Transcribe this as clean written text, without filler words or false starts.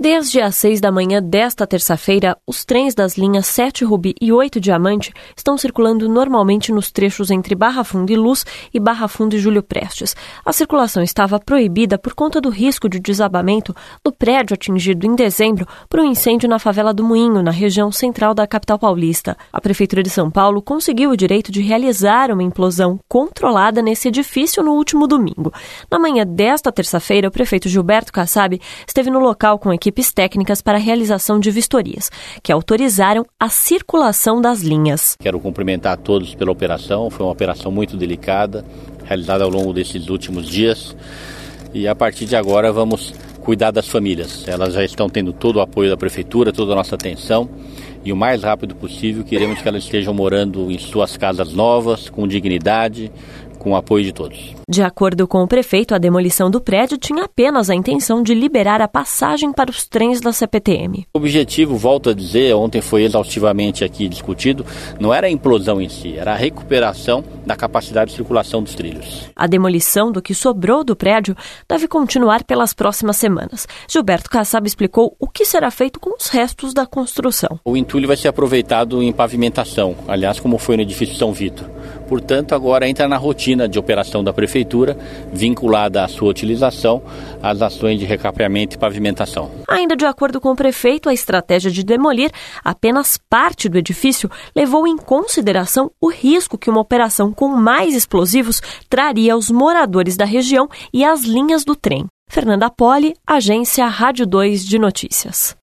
Desde as 6 da manhã desta terça-feira, os trens das linhas 7 Rubi e 8 Diamante estão circulando normalmente nos trechos entre Barra Funda e Luz e Barra Funda e Júlio Prestes. A circulação estava proibida por conta do risco de desabamento do prédio atingido em dezembro por um incêndio na favela do Moinho, na região central da capital paulista. A Prefeitura de São Paulo conseguiu o direito de realizar uma implosão controlada nesse edifício no último domingo. Na manhã desta terça-feira, o prefeito Gilberto Kassab esteve no local com equipes técnicas para a realização de vistorias, que autorizaram a circulação das linhas. Quero cumprimentar a todos pela operação, foi uma operação muito delicada, realizada ao longo desses últimos dias, e a partir de agora vamos cuidar das famílias. Elas já estão tendo todo o apoio da Prefeitura, toda a nossa atenção, e o mais rápido possível queremos que elas estejam morando em suas casas novas, com dignidade, com o apoio de todos. De acordo com o prefeito, a demolição do prédio tinha apenas a intenção de liberar a passagem para os trens da CPTM. O objetivo, volto a dizer, ontem foi exaustivamente aqui discutido, não era a implosão em si, era a recuperação da capacidade de circulação dos trilhos. A demolição do que sobrou do prédio deve continuar pelas próximas semanas. Gilberto Kassab explicou o que será feito com os restos da construção. O entulho vai ser aproveitado em pavimentação, aliás, como foi no edifício São Vitor. Portanto, agora entra na rotina de operação da Prefeitura, vinculada à sua utilização, às ações de recapeamento e pavimentação. Ainda de acordo com o prefeito, a estratégia de demolir apenas parte do edifício levou em consideração o risco que uma operação com mais explosivos traria aos moradores da região e às linhas do trem. Fernanda Poli, Agência Rádio 2 de Notícias.